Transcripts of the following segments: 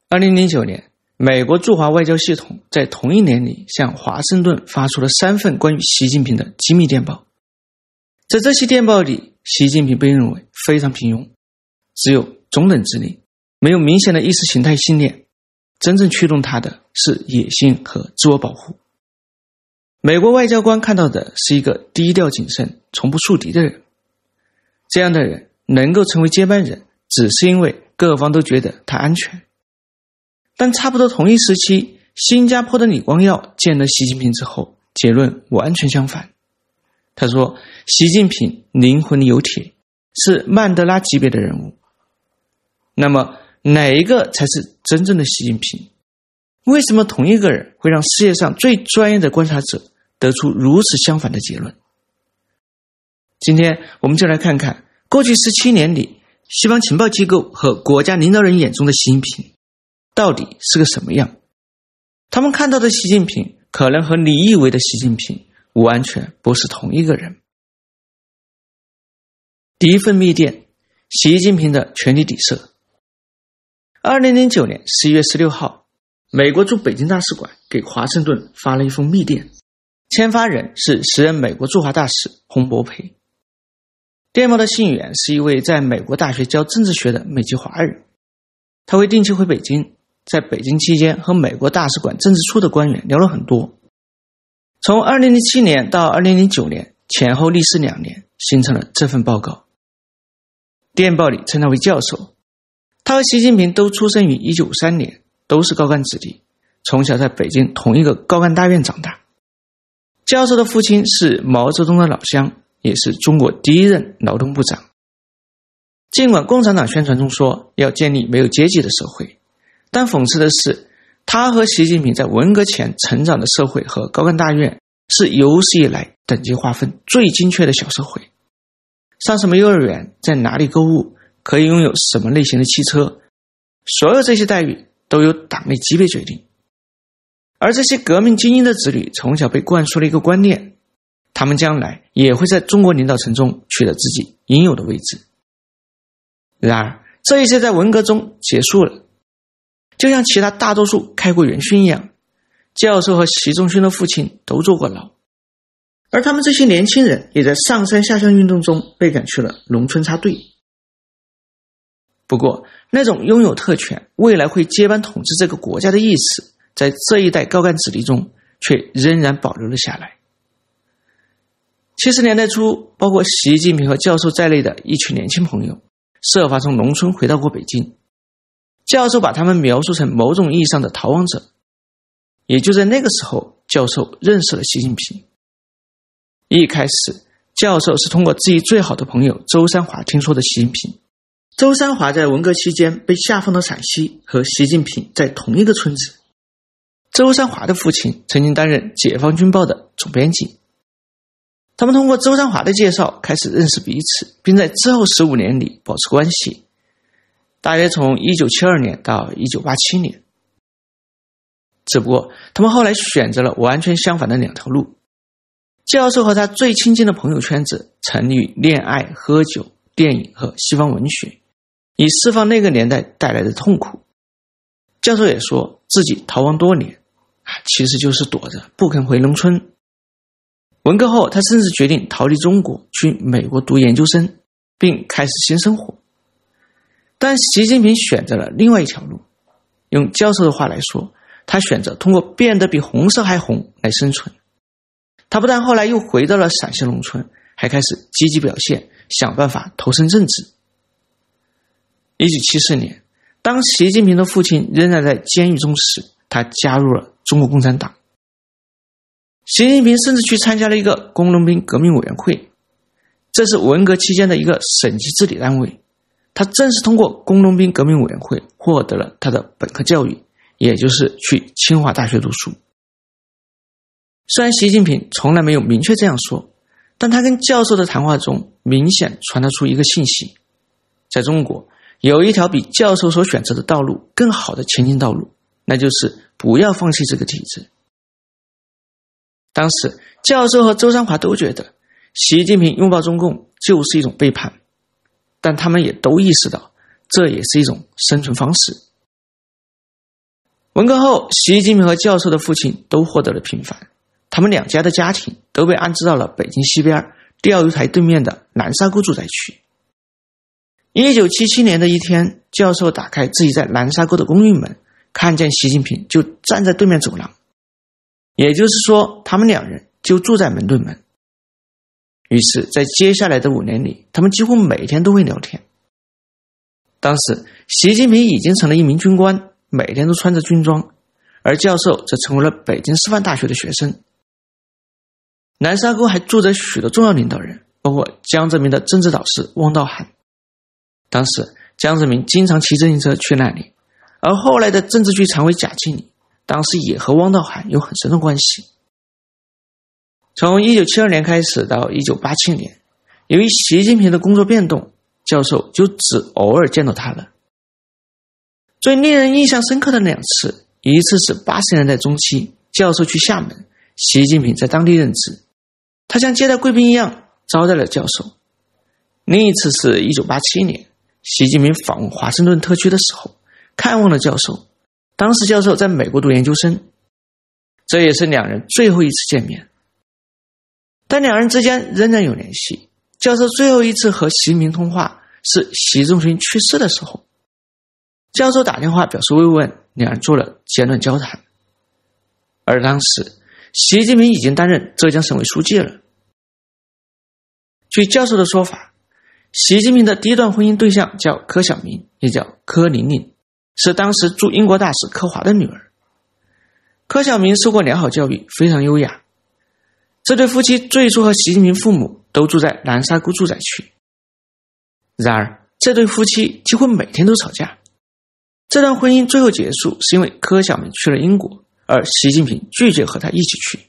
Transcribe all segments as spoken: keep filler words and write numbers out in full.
二零零九年，美国驻华外交系统在同一年里向华盛顿发出了三份关于习近平的机密电报。在这些电报里，习近平被认为非常平庸，只有中等智力，没有明显的意识形态信念，真正驱动他的是野心和自我保护。美国外交官看到的是一个低调谨慎、从不树敌的人。这样的人能够成为接班人，只是因为各方都觉得他安全。但差不多同一时期，新加坡的李光耀见了习近平之后，结论完全相反。他说，习近平灵魂里有铁，是曼德拉级别的人物。那么哪一个才是真正的习近平？为什么同一个人会让世界上最专业的观察者得出如此相反的结论？今天我们就来看看过去十七年里，西方情报机构和国家领导人眼中的习近平到底是个什么样。他们看到的习近平可能和你以为的习近平完全不是同一个人。第一份密电，习近平的权力底色。二零零九年十一月十六号，美国驻北京大使馆给华盛顿发了一封密电，签发人是时任美国驻华大使洪博培。电报的信源是一位在美国大学教政治学的美籍华人，他会定期回北京，在北京期间和美国大使馆政治处的官员聊了很多。从二零零七年到二零零九年，前后历时两年，形成了这份报告。电报里称他为教授，他和习近平都出生于一九五三年，都是高干子弟，从小在北京同一个高干大院长大。教授的父亲是毛泽东的老乡，也是中国第一任劳动部长。尽管共产党宣传中说要建立没有阶级的社会，但讽刺的是，他和习近平在文革前成长的社会和高干大院是有史以来等级划分最精确的小社会。上什么幼儿园，在哪里购物，可以拥有什么类型的汽车，所有这些待遇都由党内级别决定。而这些革命精英的子女从小被灌输了一个观念，他们将来也会在中国领导层中取得自己应有的位置。然而这一切在文革中结束了，就像其他大多数开国元勋一样，教授和习仲勋的父亲都坐过牢，而他们这些年轻人也在上山下乡运动中被赶去了农村插队。不过那种拥有特权，未来会接班统治这个国家的意识，在这一代高干子弟中却仍然保留了下来。七十年代初，包括习近平和教授在内的一群年轻朋友设法从农村回到过北京，教授把他们描述成某种意义上的逃亡者。也就在那个时候，教授认识了习近平。一开始，教授是通过自己最好的朋友周三华听说的习近平。周三华在文革期间被下放到陕西，和习近平在同一个村子。周三华的父亲曾经担任解放军报的总编辑。他们通过周三华的介绍开始认识彼此，并在之后十五年里保持关系，大约从一九七二年到一九八七年。只不过他们后来选择了完全相反的两条路。教授和他最亲近的朋友圈子沉溺于恋爱、喝酒、电影和西方文学，以释放那个年代带来的痛苦。教授也说自己逃亡多年，其实就是躲着不肯回农村。文革后，他甚至决定逃离中国，去美国读研究生，并开始新生活。但习近平选择了另外一条路。用教授的话来说，他选择通过变得比红色还红来生存。他不但后来又回到了陕西农村，还开始积极表现，想办法投身政治。一九七四年，当习近平的父亲仍然在监狱中时，他加入了中国共产党。习近平甚至去参加了一个工农兵革命委员会，这是文革期间的一个省级治理单位。他正是通过工农兵革命委员会获得了他的本科教育，也就是去清华大学读书。虽然习近平从来没有明确这样说，但他跟教授的谈话中明显传达出一个信息：在中国有一条比教授所选择的道路更好的前进道路，那就是不要放弃这个体制。当时教授和周三华都觉得习近平拥抱中共就是一种背叛，但他们也都意识到这也是一种生存方式。 文革后，习近平和教授的父亲都获得了平反，他们两家的家庭都被安置到了北京西边钓鱼台对面的南沙沟住宅区。一九七七年的一天，教授打开自己在南沙沟的公寓门，看见习近平就站在对面走廊，也就是说他们两人就住在门对门。于是在接下来的五年里，他们几乎每天都会聊天。当时习近平已经成了一名军官，每天都穿着军装，而教授则成为了北京师范大学的学生。南沙沟还住着许多重要领导人，包括江泽民的政治导师汪道涵。当时江泽民经常骑自行车去那里，而后来的政治局常委贾庆林当时也和汪道涵有很深的关系。从一九七二年开始到一九八七年，由于习近平的工作变动，教授就只偶尔见到他了。最令人印象深刻的两次，一次是八十年代中期，教授去厦门，习近平在当地任职，他像接待贵宾一样招待了教授。另一次是一九八七年，习近平访问华盛顿特区的时候，看望了教授，当时教授在美国读研究生，这也是两人最后一次见面。但两人之间仍然有联系。教授最后一次和习近平通话是习仲勋去世的时候，教授打电话表示慰问，两人做了简短交谈。而当时习近平已经担任浙江省委书记了。据教授的说法，习近平的第一段婚姻对象叫柯晓明，也叫柯玲玲，是当时驻英国大使柯华的女儿。柯晓明受过良好教育，非常优雅。这对夫妻最初和习近平父母都住在南沙沟住宅区。然而这对夫妻几乎每天都吵架。这段婚姻最后结束是因为柯晓明去了英国，而习近平拒绝和他一起去。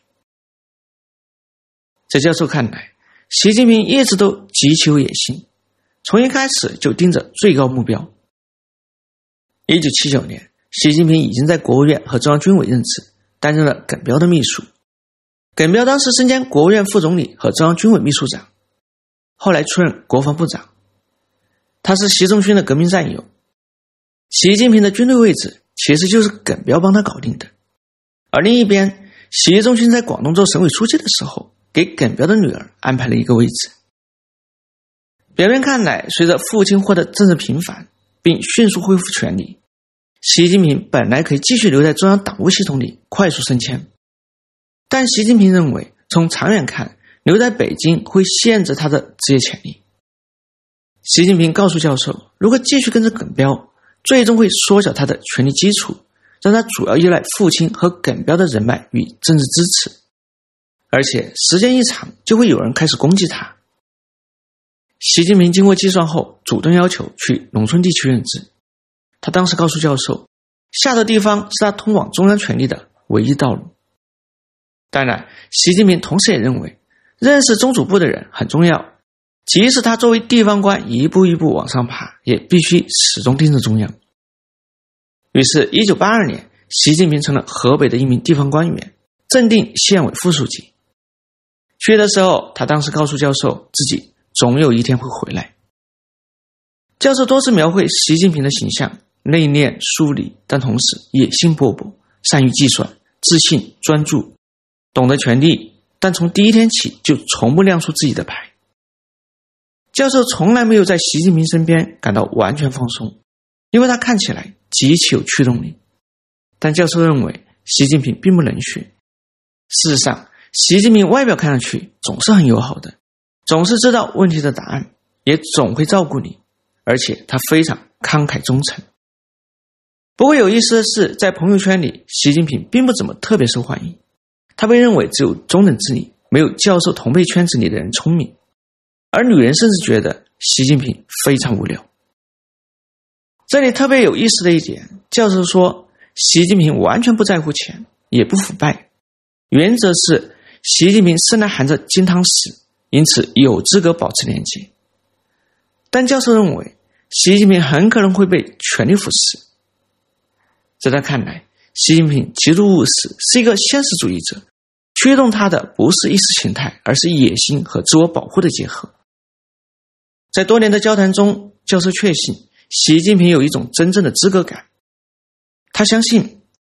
在教授看来，习近平一直都极其有野心，从一开始就盯着最高目标。一九七九年，习近平已经在国务院和中央军委任职，担任了耿飚的秘书。耿飚当时身兼国务院副总理和中央军委秘书长，后来出任国防部长。他是习仲勋的革命战友。习近平的军队位置其实就是耿飚帮他搞定的。而另一边，习仲勋在广东做省委书记的时候，给耿飚的女儿安排了一个位置。表面看来，随着父亲获得政治平反并迅速恢复权力，习近平本来可以继续留在中央党务系统里快速升迁。但习近平认为，从长远看，留在北京会限制他的职业潜力。习近平告诉教授，如果继续跟着耿飚，最终会缩小他的权力基础，让他主要依赖父亲和耿飚的人脉与政治支持，而且时间一长，就会有人开始攻击他。习近平经过计算后，主动要求去农村地区任职。他当时告诉教授，下的地方是他通往中央权力的唯一道路。当然，习近平同时也认为，认识中组部的人很重要，即使他作为地方官一步一步往上爬，也必须始终盯着中央。于是一九八二年，习近平成了河北的一名地方官员，正定县委副书记。去的时候，他当时告诉教授，自己总有一天会回来。教授多次描绘习近平的形象，内敛疏离，但同时野心勃勃，善于计算，自信专注，懂得权力，但从第一天起就从不亮出自己的牌。教授从来没有在习近平身边感到完全放松，因为他看起来极其有驱动力。但教授认为习近平并不冷血。事实上，习近平外表看上去总是很友好的，总是知道问题的答案，也总会照顾你，而且他非常慷慨忠诚。不过有意思的是，在朋友圈里，习近平并不怎么特别受欢迎。他被认为只有中等智力，没有教授同辈圈子里的人聪明，而女人甚至觉得习近平非常无聊。这里特别有意思的一点，教授说习近平完全不在乎钱，也不腐败，原则是习近平生来含着金汤匙，因此有资格保持廉洁。但教授认为习近平很可能会被权力腐蚀。在他看来，习近平极度务实，是一个现实主义者，驱动他的不是意识形态，而是野心和自我保护的结合。在多年的交谈中，教授确信习近平有一种真正的资格感。他相信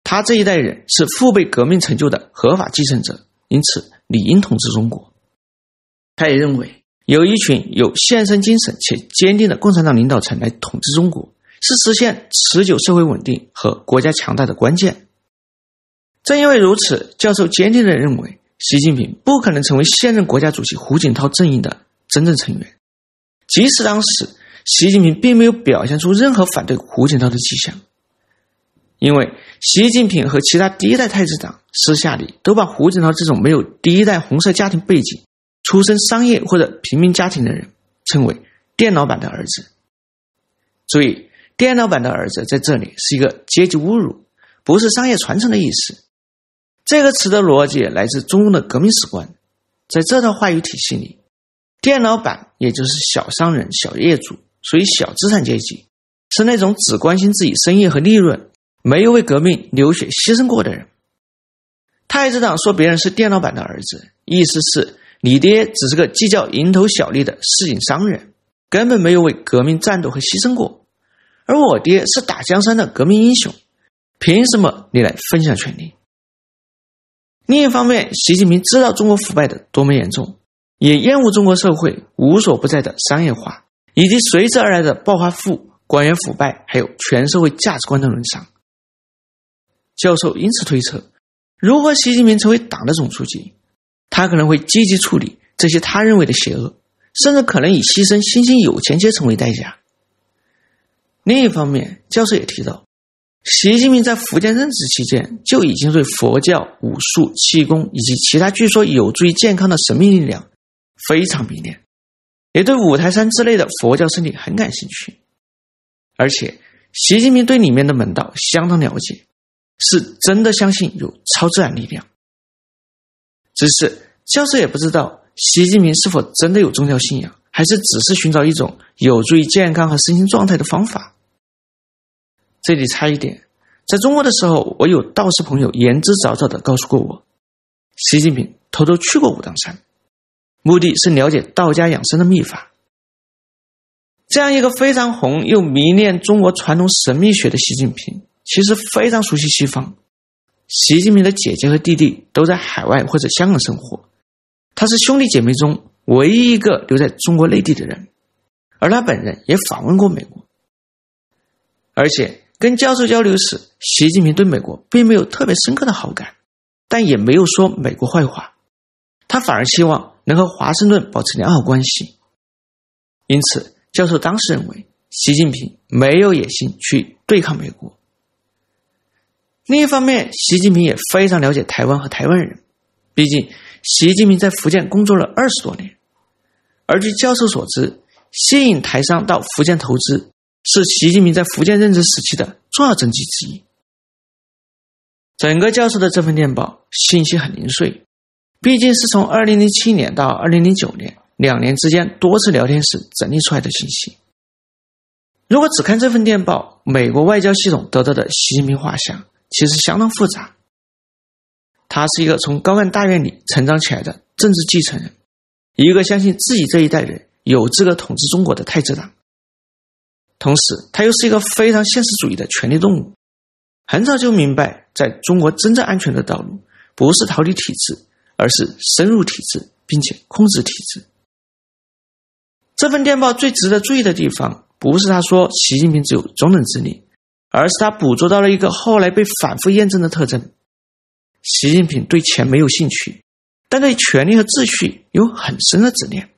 他这一代人是父辈革命成就的合法继承者，因此理应统治中国。他也认为有一群有献身精神且坚定的共产党领导层来统治中国，是实现持久社会稳定和国家强大的关键。正因为如此，教授坚定地认为习近平不可能成为现任国家主席胡锦涛阵营的真正成员，即使当时习近平并没有表现出任何反对胡锦涛的迹象。因为习近平和其他第一代太子党私下里都把胡锦涛这种没有第一代红色家庭背景、出身商业或者平民家庭的人称为电脑版的儿子。注意，电脑版的儿子在这里是一个阶级侮辱，不是商业传承的意思。这个词的逻辑来自中共的革命史观，在这套话语体系里，电脑版也就是小商人、小业主，属于小资产阶级，是那种只关心自己生意和利润，没有为革命流血牺牲过的人。太子党说别人是电脑版的儿子，意思是你爹只是个计较蝇头小利的市井商人，根本没有为革命战斗和牺牲过，而我爹是打江山的革命英雄，凭什么你来分享权利？另一方面，习近平知道中国腐败的多么严重，也厌恶中国社会无所不在的商业化，以及随之而来的暴发户、官员腐败，还有全社会价值观的沦丧。教授因此推测，如果习近平成为党的总书记，他可能会积极处理这些他认为的邪恶，甚至可能以牺牲新兴有钱阶层为代价。另一方面，教授也提到，习近平在福建任职期间就已经对佛教、武术、气功以及其他据说有助于健康的神秘力量非常迷恋，也对五台山之类的佛教圣地很感兴趣。而且习近平对里面的门道相当了解，是真的相信有超自然力量。只是教授也不知道习近平是否真的有宗教信仰，还是只是寻找一种有助于健康和身心状态的方法。这里插一点，在中国的时候，我有道士朋友言之凿凿地告诉过我，习近平偷偷去过武当山，目的是了解道家养生的秘法。这样一个非常红又迷恋中国传统神秘学的习近平，其实非常熟悉西方。习近平的姐姐和弟弟都在海外或者香港生活，他是兄弟姐妹中唯一一个留在中国内地的人，而他本人也访问过美国。而且跟教授交流时，习近平对美国并没有特别深刻的好感，但也没有说美国坏话，他反而希望能和华盛顿保持良好关系。因此教授当时认为习近平没有野心去对抗美国。另一方面，习近平也非常了解台湾和台湾人，毕竟习近平在福建工作了二十多年，而据教授所知，吸引台商到福建投资是习近平在福建任职时期的重要政绩之一。整个教授的这份电报信息很零碎，毕竟是从二零零七年到二零零九年两年之间多次聊天时整理出来的信息。如果只看这份电报，美国外交系统得到的习近平画像其实相当复杂。他是一个从高干大院里成长起来的政治继承人，一个相信自己这一代人有资格统治中国的太子党。同时他又是一个非常现实主义的权力动物，很早就明白在中国真正安全的道路不是逃离体制，而是深入体制并且控制体制。这份电报最值得注意的地方，不是他说习近平只有中等智力，而是他捕捉到了一个后来被反复验证的特征：习近平对钱没有兴趣，但对权力和秩序有很深的执念。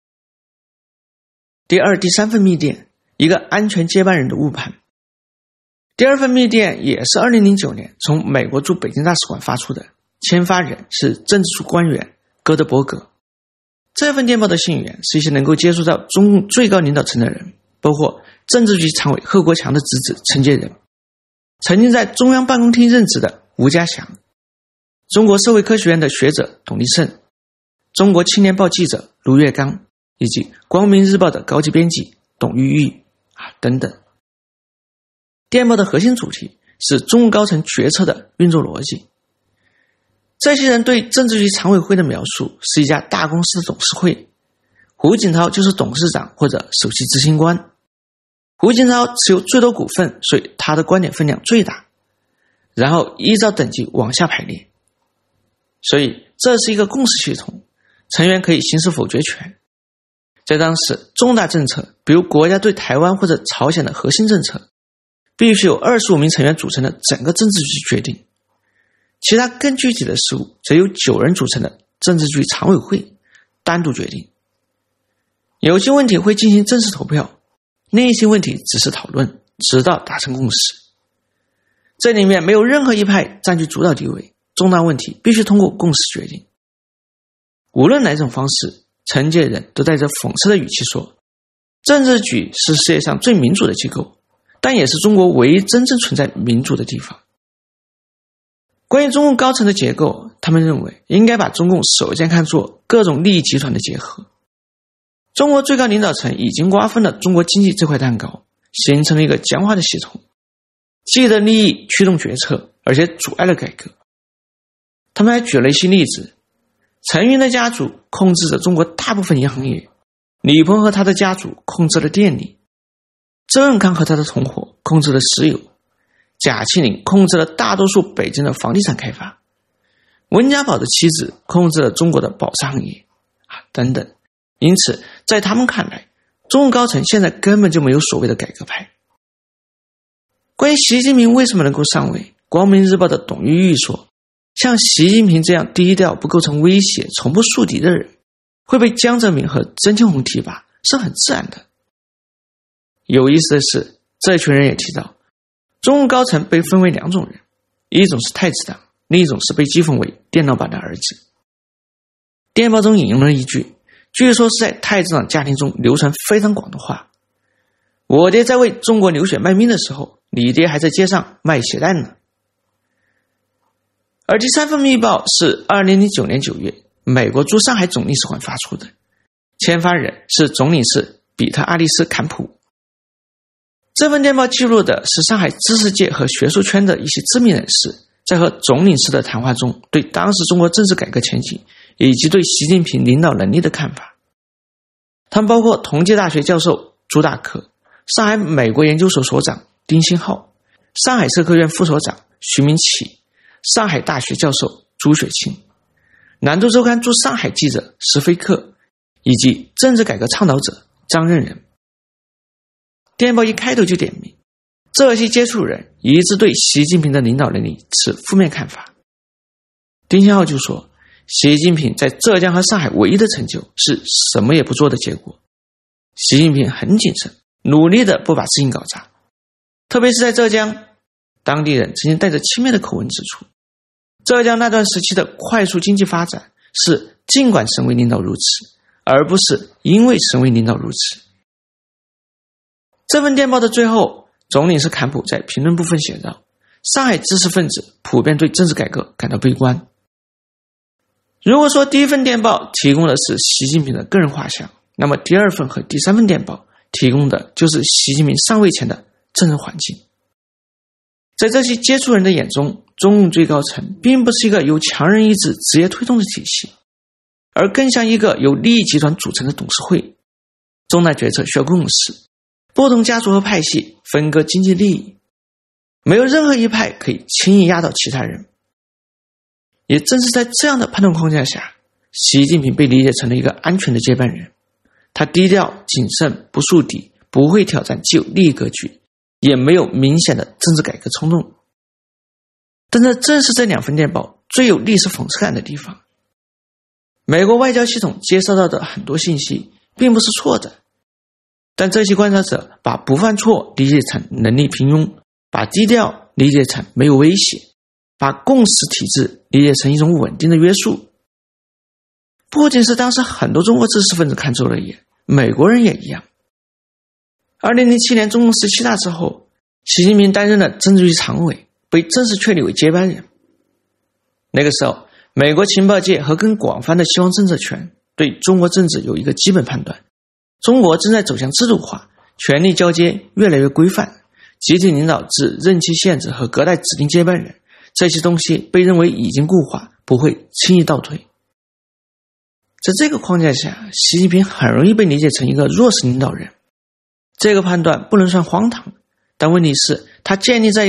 第二、第三份密电，一个安全接班人的误判。第二份密电也是二零零九年从美国驻北京大使馆发出的，签发人是政治处官员戈德伯格。这份电报的信源是一些能够接触到中共最高领导层的人，包括政治局常委贺国强的侄子陈杰仁，曾经在中央办公厅任职的吴家祥，中国社会科学院的学者董立胜，中国青年报记者卢月刚，以及光明日报的高级编辑董玉玉啊等等。电报的核心主题是中共高层决策的运作逻辑。这些人对政治局常委会的描述是一家大公司的董事会，胡锦涛就是董事长或者首席执行官，胡锦涛持有最多股份，所以他的观点分量最大。 然后依照等级往下排列。所以这是一个共识系统，成员可以行使否决权。在当时，重大政策，比如国家对台湾或者朝鲜的核心政策，必须由二十五名成员组成的整个政治局决定，其他更具体的事务则由九人组成的政治局常委会单独决定。有些问题会进行正式投票，另一些问题只是讨论，直到达成共识。这里面没有任何一派占据主导地位，重大问题必须通过共识决定。无论哪种方式，陈介仁都带着讽刺的语气说，政治局是世界上最民主的机构，但也是中国唯一真正存在民主的地方。关于中共高层的结构，他们认为应该把中共首先看作各种利益集团的结合。中国最高领导层已经瓜分了中国经济这块蛋糕，形成了一个僵化的系统，既得利益驱动决策，而且阻碍了改革。他们还举了一些例子，陈云的家族控制着中国大部分银行业，李鹏和他的家族控制了电力，周永康和他的同伙控制了石油，贾庆林控制了大多数北京的房地产开发，温家宝的妻子控制了中国的宝石行业啊，等等。因此在他们看来，中共高层现在根本就没有所谓的改革派。关于习近平为什么能够上位，光明日报的董玉玉说，像习近平这样低调不构成威胁从不树敌的人，会被江泽民和曾庆红提拔是很自然的。有意思的是，这群人也提到，中共高层被分为两种人，一种是太子党，另一种是被讥讽为电脑版的儿子。电报中引用了一句，据说是在太子党家庭中流传非常广的话，我爹在为中国流血卖命的时候，你爹还在街上卖鞋带呢。而第三份密报是二零零九年九月美国驻上海总领事馆发出的，签发人是总领事比特·阿利斯·坎普。这份电报记录的是上海知识界和学术圈的一些知名人士在和总领事的谈话中对当时中国政治改革前景以及对习近平领导能力的看法。他们包括同济大学教授朱大可、上海美国研究所所长丁新浩、上海社科院副所长徐明启、上海大学教授朱雪清、南都周刊驻上海记者石飞克以及政治改革倡导者张任仁。电报一开头就点明，这些接触人一致对习近平的领导能力持负面看法。丁新浩就说，习近平在浙江和上海唯一的成就是什么也不做的结果。习近平很谨慎，努力的不把事情搞砸，特别是在浙江，当地人曾经带着轻蔑的口吻指出，浙江那段时期的快速经济发展是尽管省委领导如此，而不是因为省委领导如此。这份电报的最后，总领事坎普在评论部分写道，上海知识分子普遍对政治改革感到悲观。如果说第一份电报提供的是习近平的个人画像，那么第二份和第三份电报提供的就是习近平上位前的政治环境。在这些接触人的眼中，中共最高层并不是一个由强人意志直接推动的体系，而更像一个由利益集团组成的董事会，重大决策需要共识，不同家族和派系分割经济利益，没有任何一派可以轻易压倒其他人。也正是在这样的判断框架下，习近平被理解成了一个安全的接班人。他低调谨慎，不树敌，不会挑战既有利益格局，也没有明显的政治改革冲动。但这正是这两份电报最有历史讽刺感的地方。美国外交系统接收到的很多信息并不是错的，但这些观察者把不犯错理解成能力平庸，把低调理解成没有威胁，把共识体制理解成一种稳定的约束。不仅是当时很多中国知识分子看走了眼，美国人也一样。二零零七年中共十七大之后，习近平担任了政治局常委，被正式确立为接班人。那个时候，美国情报界和更广泛的西方政策圈对中国政治有一个基本判断，中国正在走向制度化，权力交接越来越规范，集体领导制、任期限制和隔代指定接班人，这些东西被认为已经固化，不会轻易倒退。在这个框架下，习近平很容易被理解成一个弱势领导人。这个判断不能算荒唐，但问题是它建立在一个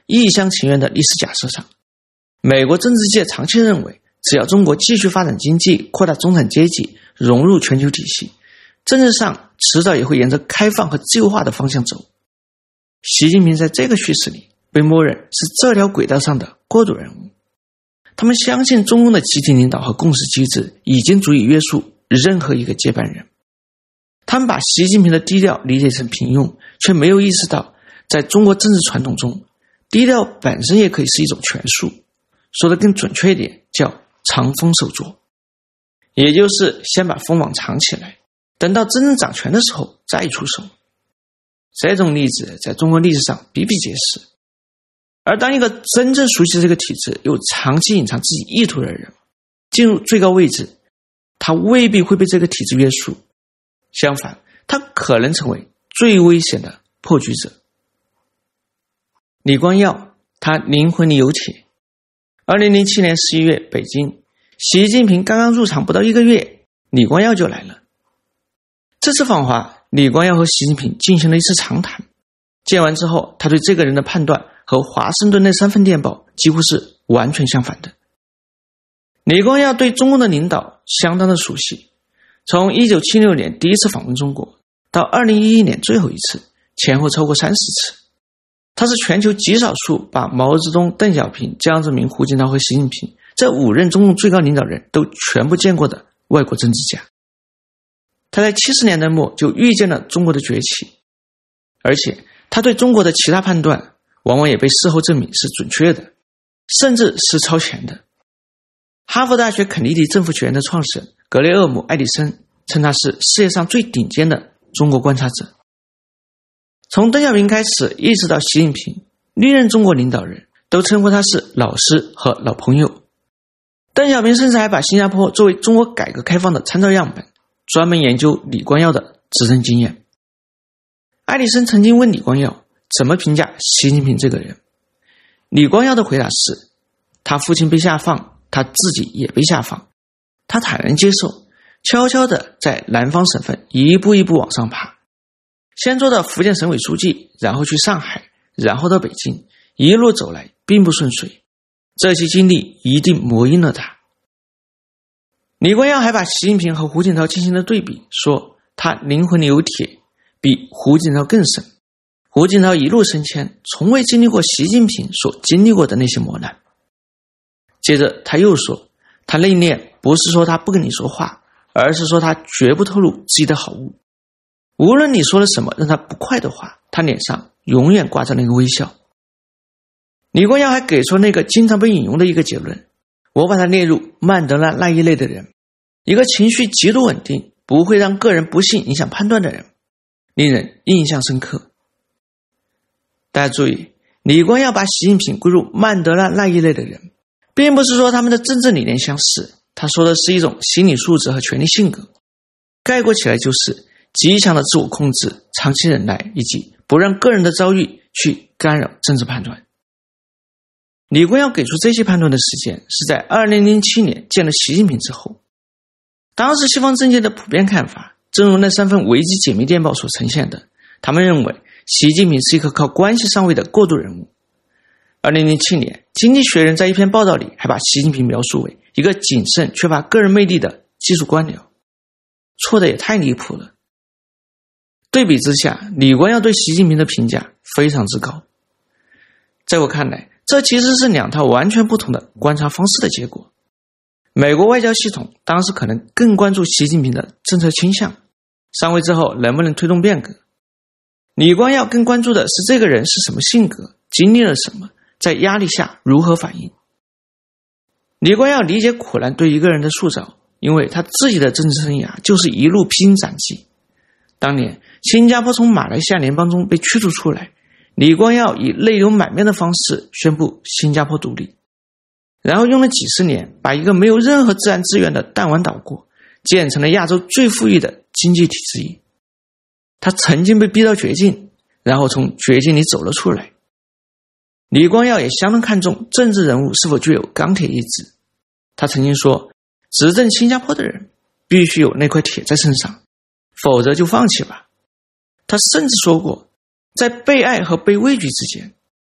一厢情愿的历史假设上。美国政治界长期认为，只要中国继续发展经济，扩大中产阶级，融入全球体系，政治上迟早也会沿着开放和自由化的方向走。习近平在这个叙事里被默认是这条轨道上的过渡人物。他们相信中共的集体领导和共识机制已经足以约束任何一个接班人。他们把习近平的低调理解成平庸，却没有意识到在中国政治传统中，低调本身也可以是一种权术，说得更准确一点叫藏锋守拙，也就是先把锋芒藏起来，等到真正掌权的时候再出手。这种例子在中国历史上比比皆是。而当一个真正熟悉这个体制又长期隐藏自己意图的人进入最高位置，他未必会被这个体制约束，相反，他可能成为最危险的破局者。李光耀，他灵魂里有铁。二零零七年十一月，北京，习近平刚刚入场不到一个月，李光耀就来了。这次访华，李光耀和习近平进行了一次长谈。见完之后，他对这个人的判断和华盛顿那三份电报几乎是完全相反的。李光耀对中共的领导相当的熟悉，从一九七六年第一次访问中国到二零一一年最后一次，前后超过三十次。他是全球极少数把毛泽东、邓小平、江泽民、胡锦涛和习近平这五任中共最高领导人都全部见过的外国政治家。他在七十年代末就预见了中国的崛起，而且他对中国的其他判断往往也被事后证明是准确的，甚至是超前的。哈佛大学肯尼迪政府学院的创始人格雷厄姆·爱迪生称他是世界上最顶尖的中国观察者。从邓小平开始一直到习近平，历任中国领导人都称呼他是老师和老朋友。邓小平甚至还把新加坡作为中国改革开放的参照样本，专门研究李光耀的执政经验。爱迪生曾经问李光耀怎么评价习近平这个人，李光耀的回答是，他父亲被下放，他自己也被下放，他坦然接受，悄悄地在南方省份一步一步往上爬，先做到福建省委书记，然后去上海，然后到北京，一路走来并不顺遂，这些经历一定磨砺了他。李光耀还把习近平和胡锦涛进行了对比，说他灵魂里有铁，比胡锦涛更深。胡锦涛一路升迁，从未经历过习近平所经历过的那些磨难。接着他又说，他内敛不是说他不跟你说话，而是说他绝不透露自己的好恶。无论你说了什么让他不快的话，他脸上永远挂着那个微笑。李光耀还给出那个经常被引用的一个结论，我把他列入曼德拉那一类的人，一个情绪极度稳定，不会让个人不幸影响判断的人，令人印象深刻。大家注意，李光耀把习近平归入曼德拉那一类的人，并不是说他们的政治理念相似，他说的是一种心理素质和权力性格，概括起来就是极强的自我控制、长期忍耐，以及不让个人的遭遇去干扰政治判断。李光耀给出这些判断的时间是在二零零七年见了习近平之后。当时西方政界的普遍看法，正如那三份危机解密电报所呈现的，他们认为习近平是一个靠关系上位的过渡人物。二零零七年，经济学人在一篇报道里还把习近平描述为一个谨慎、缺乏个人魅力的技术官僚，错的也太离谱了。对比之下，李光耀对习近平的评价非常之高。在我看来，这其实是两套完全不同的观察方式的结果。美国外交系统当时可能更关注习近平的政策倾向，上位之后能不能推动变革。李光耀更关注的是这个人是什么性格，经历了什么，在压力下如何反应。李光耀理解苦难对一个人的塑造，因为他自己的政治生涯就是一路披荆斩棘。当年新加坡从马来西亚联邦中被驱逐出来，李光耀以泪流满面的方式宣布新加坡独立，然后用了几十年把一个没有任何自然资源的弹丸岛国建成了亚洲最富裕的经济体之一。他曾经被逼到绝境，然后从绝境里走了出来。李光耀也相当看重政治人物是否具有钢铁意志。他曾经说，执政新加坡的人必须有那块铁在身上，否则就放弃吧。他甚至说过，在被爱和被畏惧之间，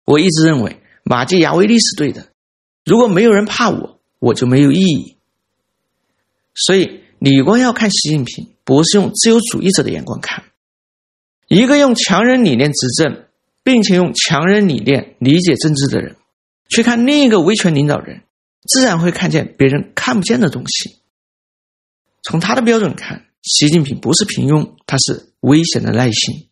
我一直认为马基雅维利是对的，如果没有人怕我，我就没有意义。所以李光耀看习近平不是用自由主义者的眼光看，一个用强人理念执政并且用强人理念理解政治的人，去看另一个威权领导人，自然会看见别人看不见的东西。从他的标准看，习近平不是平庸，他是危险的耐心。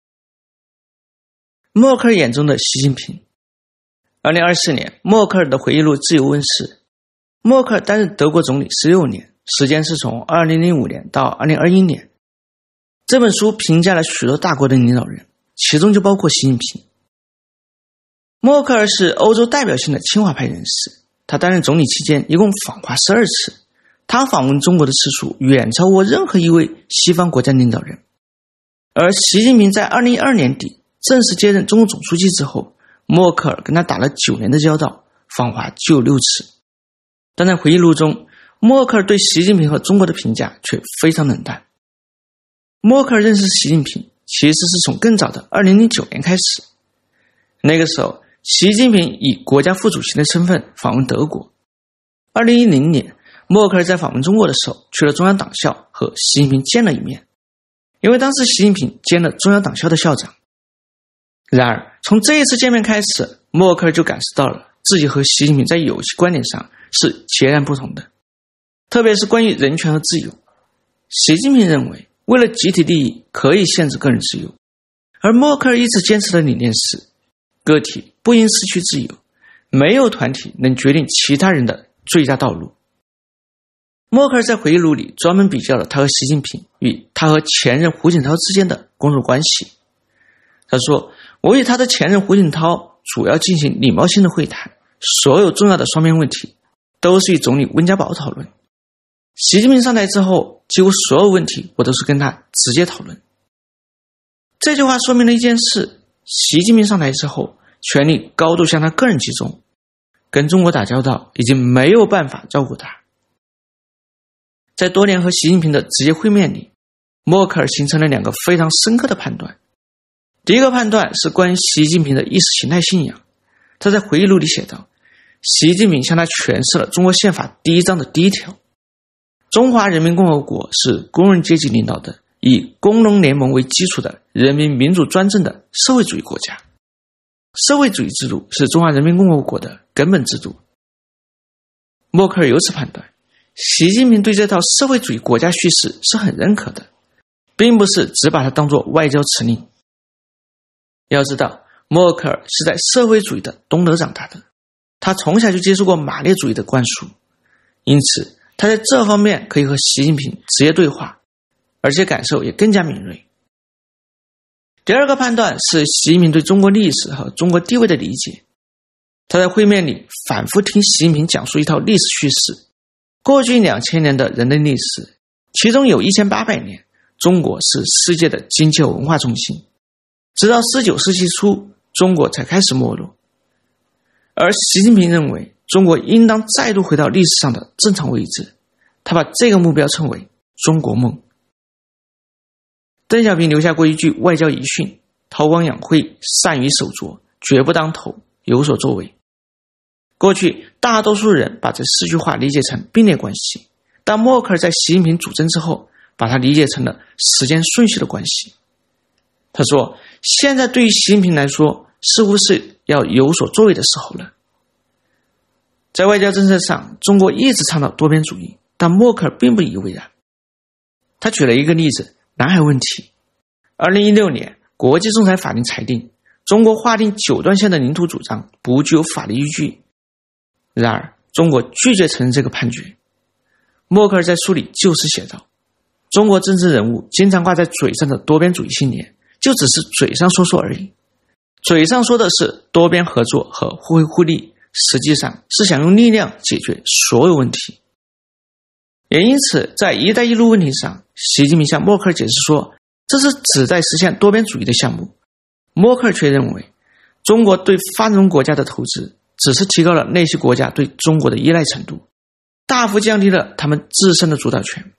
默克尔眼中的习近平。二零二四年，默克尔的回忆录自由问世。默克尔担任德国总理十六年，时间是从二零零五年到二零二一年。这本书评价了许多大国的领导人，其中就包括习近平。默克尔是欧洲代表性的亲华派人士，他担任总理期间一共访华十二次，他访问中国的次数远超过任何一位西方国家领导人。而习近平在二零一二年底正式接任中共总书记之后，默克尔跟他打了九年的交道，访华就有六次。但在回忆录中，默克尔对习近平和中国的评价却非常冷淡。默克尔认识习近平其实是从更早的二零零九年开始，那个时候习近平以国家副主席的身份访问德国。二零一零年，默克尔在访问中国的时候去了中央党校和习近平见了一面，因为当时习近平兼了中央党校的校长。然而从这一次见面开始，默克尔就感受到了自己和习近平在有些观点上是截然不同的，特别是关于人权和自由。习近平认为为了集体利益可以限制个人自由，而默克尔一直坚持的理念是个体不应失去自由，没有团体能决定其他人的最佳道路。默克尔在回忆录里专门比较了他和习近平与他和前任胡锦涛之间的工作关系。他说，我与他的前任胡锦涛主要进行礼貌性的会谈，所有重要的双边问题都是与总理温家宝讨论。习近平上台之后，几乎所有问题我都是跟他直接讨论。这句话说明了一件事，习近平上台之后，权力高度向他个人集中，跟中国打交道已经没有办法照顾他。在多年和习近平的直接会面里，默克尔形成了两个非常深刻的判断。第一个判断是关于习近平的意识形态信仰。他在回忆录里写道，习近平向他诠释了中国宪法第一章的第一条，中华人民共和国是工人阶级领导的，以工农联盟为基础的人民民主专政的社会主义国家。社会主义制度是中华人民共和国的根本制度。默克尔由此判断，习近平对这套社会主义国家叙事是很认可的，并不是只把它当作外交辞令。要知道，默克尔是在社会主义的东德长大的，他从小就接受过马列主义的灌输，因此他在这方面可以和习近平直接对话，而且感受也更加敏锐。第二个判断是习近平对中国历史和中国地位的理解。他在会面里反复听习近平讲述一套历史叙事，过去两千年的人类历史，其中有一千八百年，中国是世界的经济和文化中心，直到十九世纪初，中国才开始没落。而习近平认为中国应当再度回到历史上的正常位置，他把这个目标称为中国梦。邓小平留下过一句外交遗训，韬光养晦，善于守拙，绝不当头，有所作为。过去大多数人把这四句话理解成并列关系，但默克尔在习近平主政之后，把它理解成了时间顺序的关系。他说，现在对于习近平来说，似乎是要有所作为的时候了。在外交政策上，中国一直倡导多边主义，但默克尔并不以为然。他举了一个例子，南海问题。二零一六年，国际仲裁法庭裁定，中国划定九段线的领土主张不具有法律依据。然而，中国拒绝承认这个判决。默克尔在书里就此写道，中国政治人物经常挂在嘴上的多边主义信念，就只是嘴上说说而已。嘴上说的是多边合作和互惠互利，实际上是想用力量解决所有问题。也因此，在一带一路问题上，习近平向默克尔解释说，这是旨在实现多边主义的项目。默克尔却认为，中国对发展中国家的投资只是提高了那些国家对中国的依赖程度，大幅降低了他们自身的主导权。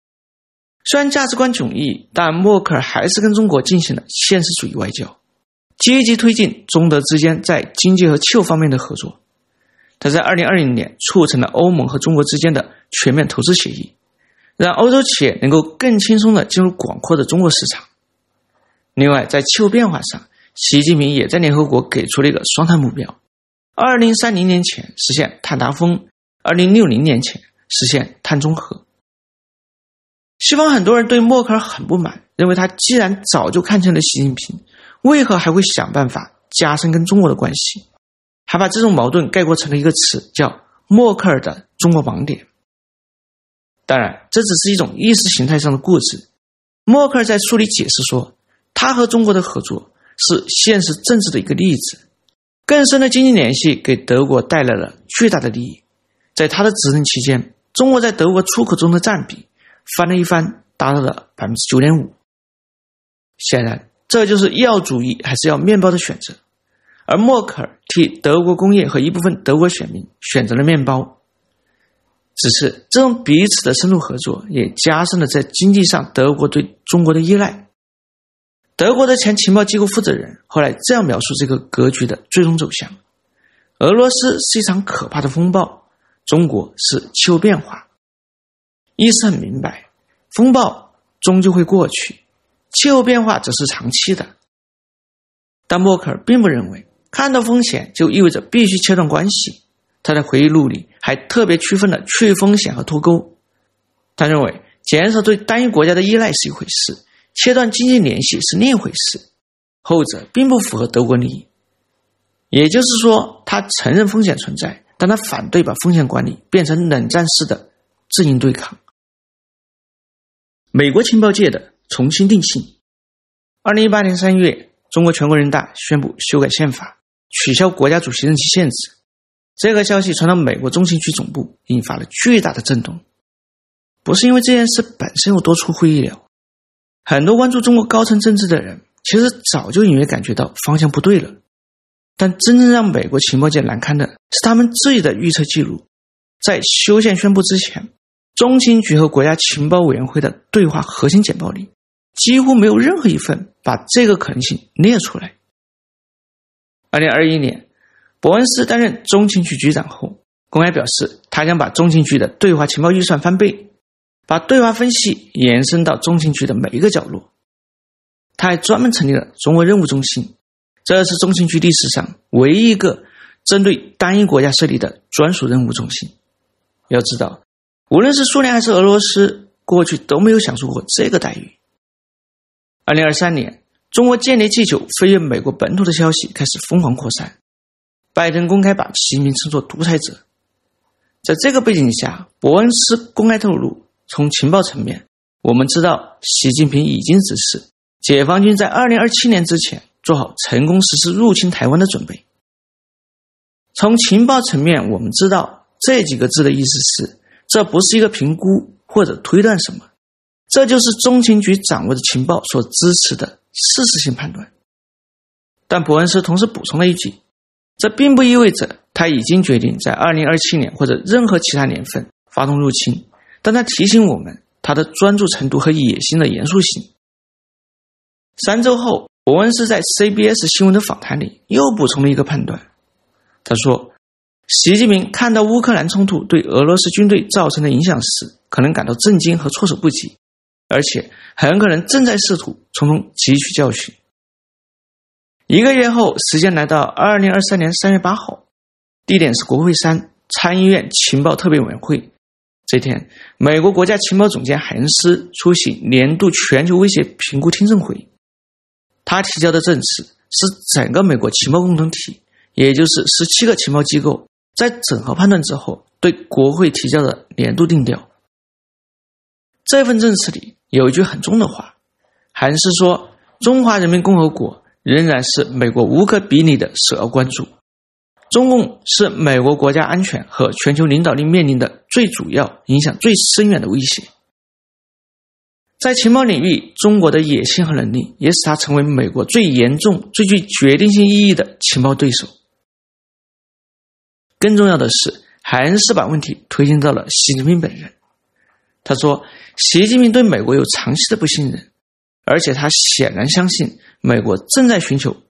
虽然价值观迥异，但默克尔还是跟中国进行了现实主义外交。 积极推进中德之间在经济和气候方面的合作。他在二零二零年促成了欧盟和中国之间的全面投资协议，让欧洲企业能够更轻松地进入广阔的中国市场。另外，在气候变化上，习近平也在联合国给出了一个双碳目标，二零三零年前实现碳达峰，二零六零年前实现碳中和。西方很多人对默克尔很不满，认为他既然早就看清了习近平，为何还会想办法加深跟中国的关系，还把这种矛盾概括成了一个词，叫默克尔的中国盲点。当然，这只是一种意识形态上的固执。默克尔在书里解释说，他和中国的合作是现实政治的一个例子，更深的经济联系给德国带来了巨大的利益。在他的执政期间，中国在德国出口中的占比翻了一番，达到了 百分之九点五。 显然，这就是要主义还是要面包的选择，而默克尔替德国工业和一部分德国选民选择了面包。只是这种彼此的深入合作也加深了在经济上德国对中国的依赖。德国的前情报机构负责人后来这样描述这个格局的最终走向：俄罗斯是一场可怕的风暴，中国是气候变化。意思很明白，风暴终究会过去，气候变化则是长期的。但默克尔并不认为看到风险就意味着必须切断关系。他在回忆录里还特别区分了去风险和脱钩。他认为减少对单一国家的依赖是一回事，切断经济联系是另一回事，后者并不符合德国利益。也就是说，他承认风险存在，但他反对把风险管理变成冷战式的自营对抗。美国情报界的重新定性。二零一八年三月，中国全国人大宣布修改宪法，取消国家主席任期限制。这个消息传到美国中情局总部，引发了巨大的震动。不是因为这件事本身有多出乎意料，很多关注中国高层政治的人其实早就隐约感觉到方向不对了。但真正让美国情报界难堪的是他们自己的预测记录。在修宪宣布之前，中情局和国家情报委员会的对话核心简报里几乎没有任何一份把这个可能性列出来。二零二一年，伯恩斯担任中情局局长后，公开表示他将把中情局的对华情报预算翻倍，把对华分析延伸到中情局的每一个角落。他还专门成立了中国任务中心，这是中情局历史上唯一一个针对单一国家设立的专属任务中心。要知道，无论是苏联还是俄罗斯，过去都没有享受过这个待遇。二零二三年，中国间谍气球飞越美国本土的消息开始疯狂扩散，拜登公开把习近平称作独裁者。在这个背景下，伯恩斯公开透露，从情报层面，我们知道习近平已经指示解放军在二零二七年之前做好成功实施入侵台湾的准备。从情报层面，我们知道这几个字的意思是，这不是一个评估或者推断什么，这就是中情局掌握的情报所支持的事实性判断。但伯恩斯同时补充了一句，这并不意味着他已经决定在二零二七年或者任何其他年份发动入侵，但他提醒我们他的专注程度和野心的严肃性。三周后，伯恩斯在 C B S 新闻的访谈里又补充了一个判断。他说，习近平看到乌克兰冲突对俄罗斯军队造成的影响时，可能感到震惊和措手不及，而且很可能正在试图从中汲取教训。一个月后，时间来到二零二三年三月八号，地点是国会山参议院情报特别委员会。这天，美国国家情报总监海恩斯出席年度全球威胁评估听证会。他提交的证词是整个美国情报共同体，也就是十七个情报机构在整合判断之后对国会提交的年度定调。这份证词里有一句很重的话，海恩斯说，中华人民共和国仍然是美国无可比拟的首要关注，中共是美国国家安全和全球领导力面临的最主要、影响最深远的威胁。在情报领域，中国的野心和能力也使它成为美国最严重、最具决定性意义的情报对手。更重要的是，海恩斯把问题推进到了习近平本人。他说，习近平对美国有长期的不信任，而且他显然相信美国正在寻求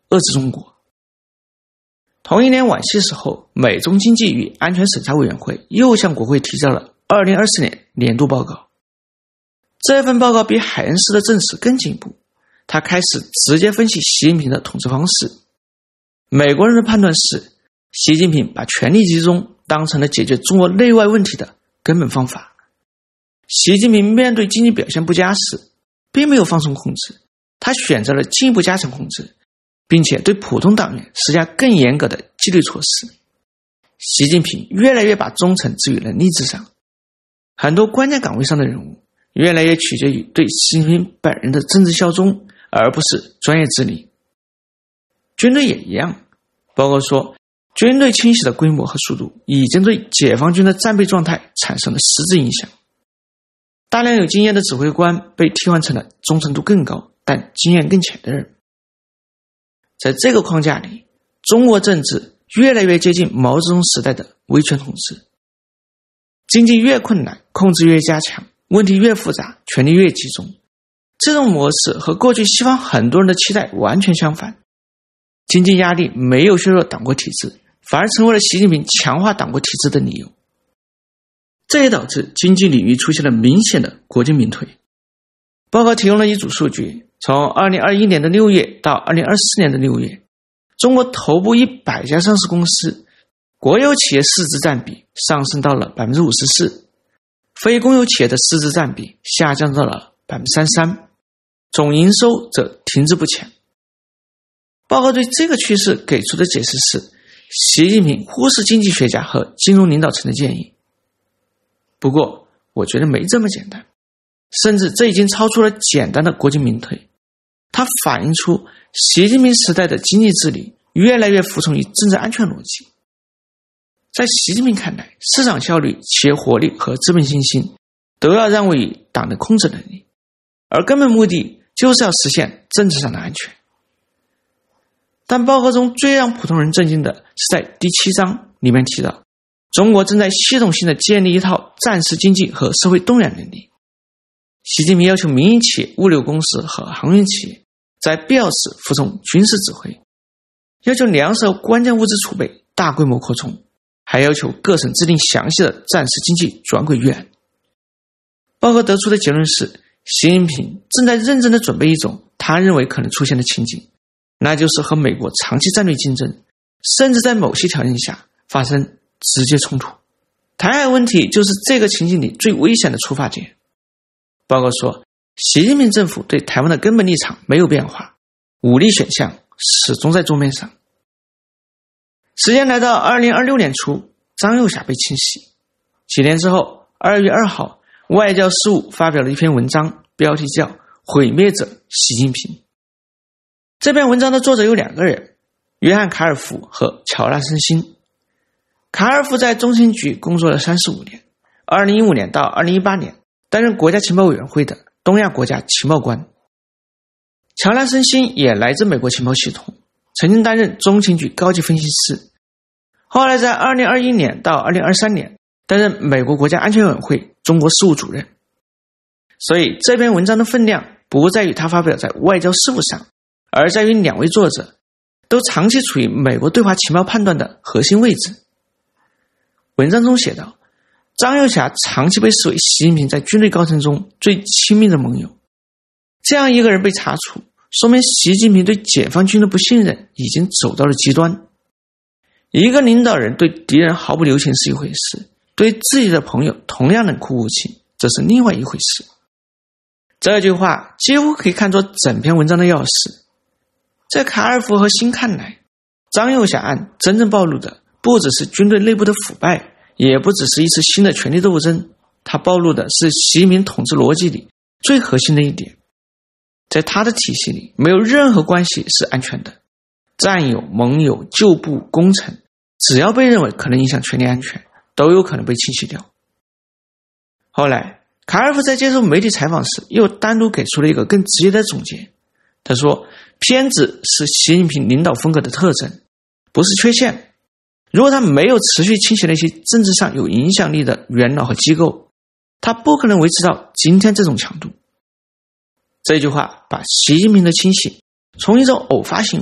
遏制中国。同一年晚些时候，美中经济与安全审查委员会又向国会提交了二零二四年年度报告。这份报告比海恩斯的证词更进一步，他开始直接分析习近平的统治方式。美国人的判断是，习近平把权力集中当成了解决中国内外问题的根本方法。习近平面对经济表现不佳时，并没有放松控制，他选择了进一步加强控制，并且对普通党员施加更严格的纪律措施。习近平越来越把忠诚置于能力之上，很多关键岗位上的人物越来越取决于对习近平本人的政治效忠，而不是专业智力。军队也一样，报告说，军队清洗的规模和速度已经对解放军的战备状态产生了实质影响。大量有经验的指挥官被替换成了忠诚度更高但经验更浅的人。在这个框架里，中国政治越来越接近毛泽东时代的威权统治。经济越困难，控制越加强，问题越复杂，权力越集中。这种模式和过去西方很多人的期待完全相反。经济压力没有削弱党国体制，反而成为了习近平强化党国体制的理由。这也导致经济领域出现了明显的国进民退。报告提供了一组数据，从二零二一年的六月到二零二四年的六月，中国头部一百家上市公司国有企业市值占比上升到了 百分之五十四， 非公有企业的市值占比下降到了 百分之三十三， 总营收则停滞不前。报告对这个趋势给出的解释是，习近平忽视经济学家和金融领导层的建议。不过我觉得没这么简单，甚至这已经超出了简单的国进民退。它反映出习近平时代的经济治理越来越服从于政治安全逻辑。在习近平看来，市场效率、企业活力和资本信心都要让位于党的控制能力，而根本目的就是要实现政治上的安全。但报告中最让普通人震惊的是在第七章里面提到，中国正在系统性的建立一套战时经济和社会动员能力。习近平要求民营企业、物流公司和航运企业在必要时服从军事指挥，要求粮食和关键物资储备大规模扩充，还要求各省制定详细的战时经济转轨预案。报告得出的结论是，习近平正在认真地准备一种他认为可能出现的情景，那就是和美国长期战略竞争，甚至在某些条件下发生直接冲突。台海问题就是这个情境里最危险的出发点。报告说，习近平政府对台湾的根本立场没有变化，武力选项始终在桌面上。时间来到二零二六年初，张又侠被清洗。几年之后，二月二号，外交事务发表了一篇文章，标题叫《毁灭者习近平》。这篇文章的作者有两个人，约翰·卡尔夫和乔纳森·辛。卡尔夫在中情局工作了三十五年，二零一五年到二零一八年担任国家情报委员会的东亚国家情报官。乔纳森·辛也来自美国情报系统，曾经担任中情局高级分析师，后来在二零二一年到二零二三年担任美国国家安全委员会中国事务主任。所以这篇文章的分量不在于他发表在外交事务上，而在于两位作者都长期处于美国对华情报判断的核心位置。文章中写道，张又侠长期被视为习近平在军队高层中最亲密的盟友。这样一个人被查处，说明习近平对解放军的不信任已经走到了极端。一个领导人对敌人毫不留情是一回事，对自己的朋友同样冷酷无情，这是另外一回事。这句话几乎可以看作整篇文章的钥匙。在卡尔夫和辛看来，张又侠案真正暴露的不只是军队内部的腐败，也不只是一次新的权力斗争，它暴露的是习近平统治逻辑里最核心的一点。在他的体系里，没有任何关系是安全的，战友、盟友、旧部、功臣，只要被认为可能影响权力安全，都有可能被清洗掉。后来卡尔夫在接受媒体采访时又单独给出了一个更直接的总结。他说，偏执是习近平领导风格的特征，不是缺陷。如果他没有持续清洗那些政治上有影响力的元老和机构，他不可能维持到今天这种强度。这句话把习近平的清洗从一种偶发行为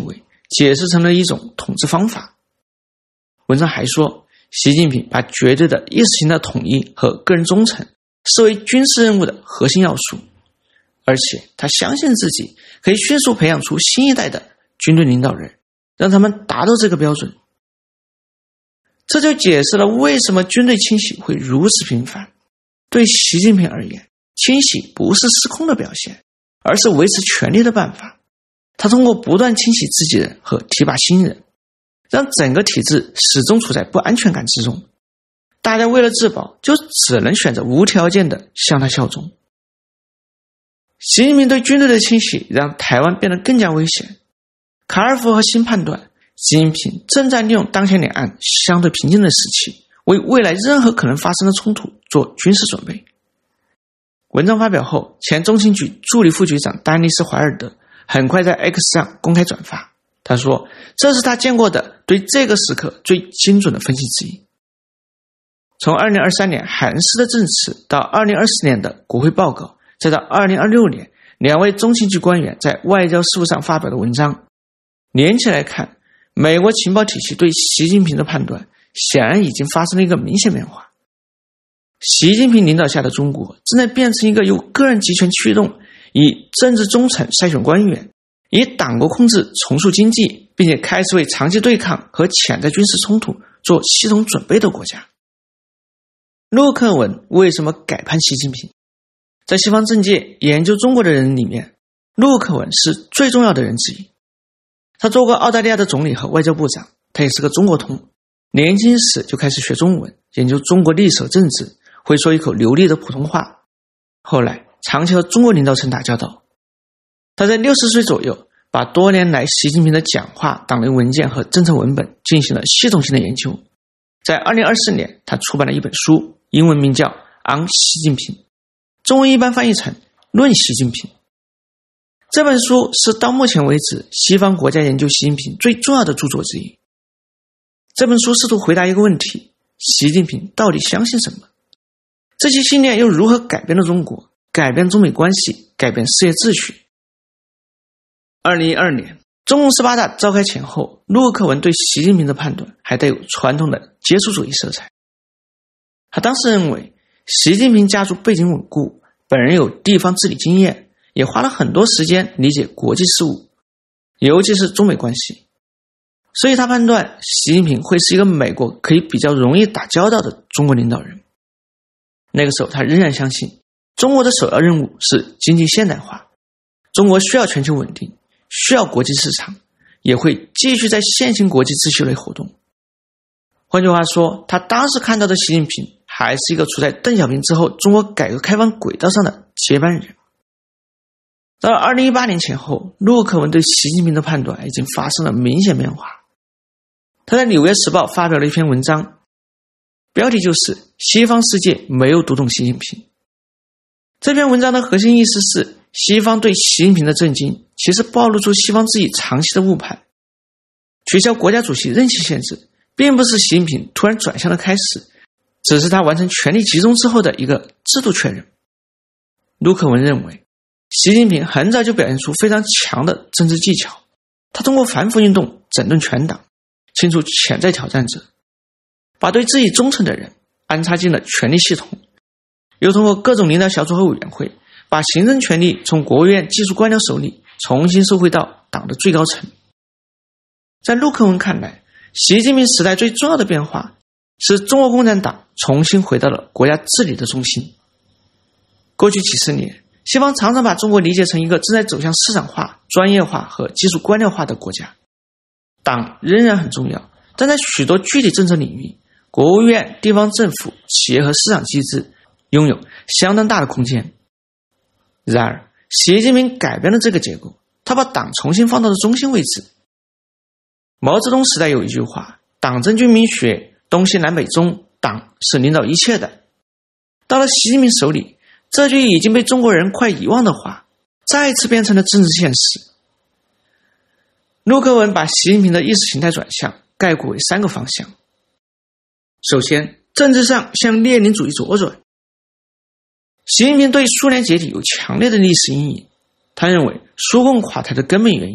解释成了一种统治方法。文章还说，习近平把绝对的意识形态统一和个人忠诚视为军事任务的核心要素，而且他相信自己可以迅速培养出新一代的军队领导人，让他们达到这个标准。这就解释了为什么军队清洗会如此频繁。对习近平而言，清洗不是失控的表现，而是维持权力的办法。他通过不断清洗自己人和提拔新人，让整个体制始终处在不安全感之中。大家为了自保，就只能选择无条件的向他效忠。习近平对军队的清洗让台湾变得更加危险。卡尔夫和新判断，习近平正在利用当前两岸相对平静的时期，为未来任何可能发生的冲突做军事准备。文章发表后，前中情局助理副局长丹尼斯·怀尔德很快在 X 上公开转发，他说这是他见过的对这个时刻最精准的分析之一。从二零二三年韩式的证词到二零二四年的国会报告，再到二零二六年两位中情局官员在外交事务上发表的文章，连起来看，美国情报体系对习近平的判断显然已经发生了一个明显变化。习近平领导下的中国正在变成一个由个人集权驱动，以政治忠诚筛选官员，以党国控制重塑经济，并且开始为长期对抗和潜在军事冲突做系统准备的国家。陆克文为什么改判习近平？在西方政界研究中国的人里面，陆克文是最重要的人之一。他做过澳大利亚的总理和外交部长，他也是个中国通，年轻时就开始学中文，研究中国历史和政治，会说一口流利的普通话。后来长期和中国领导层打交道。他在六十岁左右，把多年来习近平的讲话、党内文件和政策文本进行了系统性的研究。在二零二四年，他出版了一本书，英文名叫《On 习近平》，中文一般翻译成《论习近平》。这本书是到目前为止西方国家研究习近平最重要的著作之一。这本书试图回答一个问题：习近平到底相信什么？这些信念又如何改变了中国，改变中美关系，改变世界秩序？二零一二年，中共十八大召开前后，陆克文对习近平的判断还带有传统的接触主义色彩。他当时认为，习近平家族背景稳固，本人有地方治理经验，也花了很多时间理解国际事务，尤其是中美关系。所以他判断习近平会是一个美国可以比较容易打交道的中国领导人。那个时候他仍然相信，中国的首要任务是经济现代化，中国需要全球稳定，需要国际市场，也会继续在现行国际秩序内活动。换句话说，他当时看到的习近平还是一个处在邓小平之后中国改革开放轨道上的接班人。到了二零一八年前后，陆克文对习近平的判断已经发生了明显变化。他在《纽约时报》发表了一篇文章，标题就是西方世界没有读懂习近平。这篇文章的核心意思是，西方对习近平的震惊其实暴露出西方自己长期的误判。取消国家主席任期限制并不是习近平突然转向的开始，只是他完成权力集中之后的一个制度确认。陆克文认为，习近平很早就表现出非常强的政治技巧，他通过反腐运动整顿全党，清除潜在挑战者，把对自己忠诚的人安插进了权力系统，又通过各种领导小组和委员会，把行政权力从国务院技术官僚手里重新收回到党的最高层。在陆克文看来，习近平时代最重要的变化是中国共产党重新回到了国家治理的中心。过去几十年，西方常常把中国理解成一个正在走向市场化、专业化和技术官僚化的国家。党仍然很重要，但在许多具体政策领域，国务院、地方政府、企业和市场机制拥有相当大的空间。然而，习近平改变了这个结构，他把党重新放到了中心位置。毛泽东时代有一句话：党政军民学，东西南北中，党是领导一切的。到了习近平手里，这句已经被中国人快遗忘的话，再次变成了政治现实。陆克文把习近平的意识形态转向概括为三个方向。首先，政治上向列宁主义左转。习近平对苏联解体有强烈的历史阴影，他认为苏共垮台的根本原因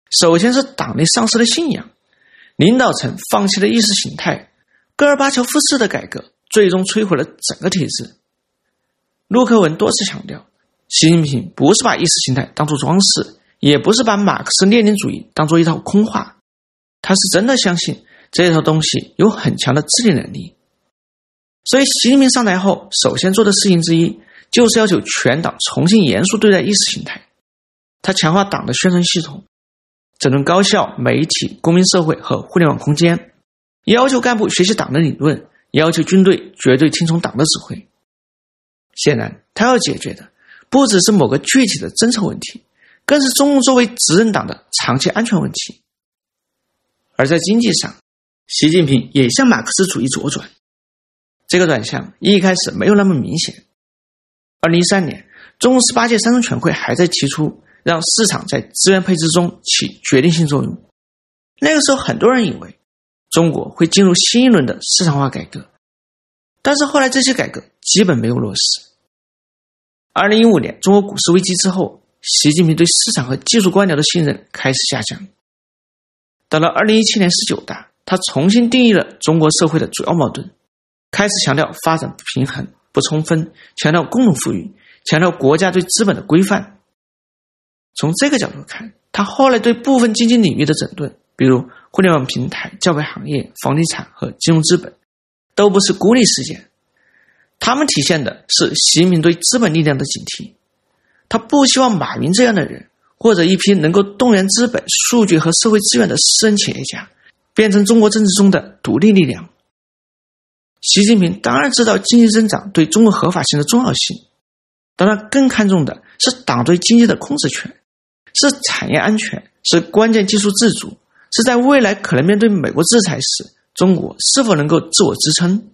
首先是党内丧失了信仰，领导层放弃了意识形态，戈尔巴乔夫式的改革最终摧毁了整个体制。陆克文多次强调，习近平不是把意识形态当作装饰，也不是把马克思列宁主义当作一套空话，他是真的相信这套东西有很强的治理能力。所以习近平上台后首先做的事情之一，就是要求全党重新严肃对待意识形态。他强化党的宣传系统，整顿高校、媒体、公民社会和互联网空间，要求干部学习党的理论，要求军队绝对听从党的指挥。显然他要解决的不只是某个具体的政策问题，更是中共作为执政党的长期安全问题。而在经济上，习近平也向马克思主义左转，这个转向一开始没有那么明显。二零一三年，中共十八届三中全会还在提出让市场在资源配置中起决定性作用。那个时候很多人以为中国会进入新一轮的市场化改革，但是后来这些改革基本没有落实。二零一五年中国股市危机之后，习近平对市场和技术官僚的信任开始下降。到了二零一七年十九大，他重新定义了中国社会的主要矛盾，开始强调发展不平衡、不充分，强调共同富裕，强调国家对资本的规范。从这个角度看，他后来对部分经济领域的整顿，比如互联网平台、教培行业、房地产和金融资本，都不是孤立事件，他们体现的是习近平对资本力量的警惕。他不希望马云这样的人，或者一批能够动员资本、数据和社会资源的私人企业家，变成中国政治中的独立力量。习近平当然知道经济增长对中国合法性的重要性，但他更看重的是党对经济的控制权，是产业安全，是关键技术自主，是在未来可能面对美国制裁时，中国是否能够自我支撑。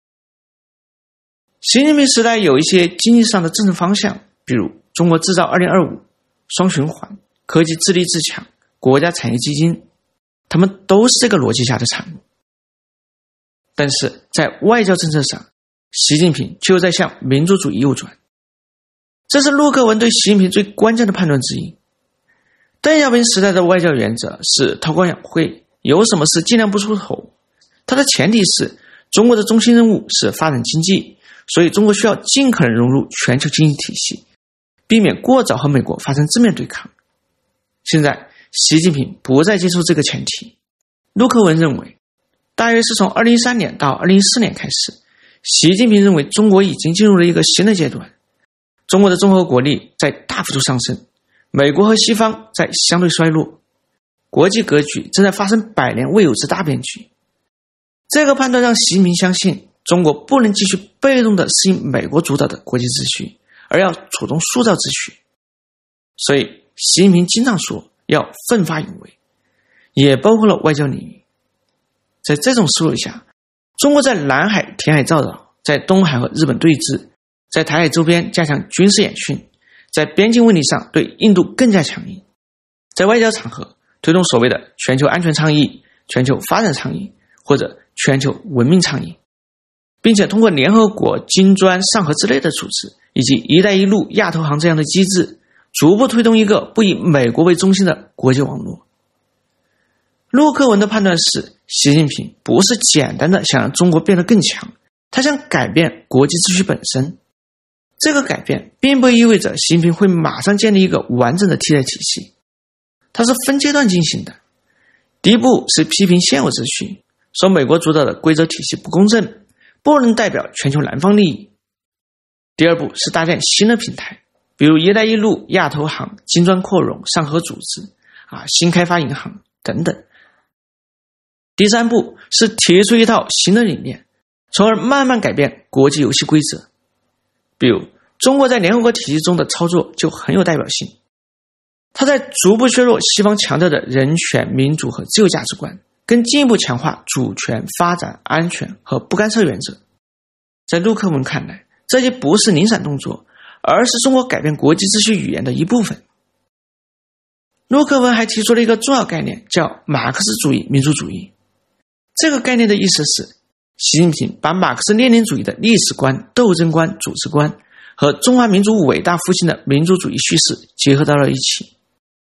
习近平时代有一些经济上的政策方向，比如中国制造二零二五、双循环、科技自立自强、国家产业基金，他们都是这个逻辑下的产物。但是在外交政策上，习近平就在向民族主义右转，这是陆克文对习近平最关键的判断之一。邓小平时代的外交原则是韬光养晦，有什么事尽量不出头。它的前提是中国的中心任务是发展经济，所以中国需要尽可能融入全球经济体系，避免过早和美国发生正面对抗。现在习近平不再接受这个前提。陆克文认为，大约是从二零一三年到二零一四年开始，习近平认为中国已经进入了一个新的阶段，中国的综合国力在大幅度上升，美国和西方在相对衰落，国际格局正在发生百年未有之大变局。这个判断让习近平相信，中国不能继续被动地适应美国主导的国际秩序，而要主动塑造秩序。所以习近平经常说要奋发有为，也包括了外交领域。在这种思路下，中国在南海填海造岛，在东海和日本对峙，在台海周边加强军事演训，在边境问题上对印度更加强硬，在外交场合推动所谓的全球安全倡议、全球发展倡议或者全球文明倡议，并且通过联合国、金砖、上合之类的组织以及一带一路、亚投行这样的机制，逐步推动一个不以美国为中心的国际网络。陆克文的判断是，习近平不是简单的想让中国变得更强，他想改变国际秩序本身。这个改变并不意味着习近平会马上建立一个完整的替代体系，它是分阶段进行的。第一步是批评现有秩序，说美国主导的规则体系不公正，不能代表全球南方利益。第二步是搭建新的平台，比如一带一路、亚投行、金砖扩容、上合组织、啊、新开发银行等等。第三步是提出一套新的理念，从而慢慢改变国际游戏规则。比如中国在联合国体系中的操作就很有代表性，它在逐步削弱西方强调的人权、民主和自由价值观，更进一步强化主权、发展、安全和不干涉原则。在陆克文看来，这些不是零散动作，而是中国改变国际秩序语言的一部分。陆克文还提出了一个重要概念，叫马克思主义民族主义。这个概念的意思是，习近平把马克思列宁主义的历史观、斗争观、组织观和中华民族伟大复兴的民族主义叙事结合到了一起。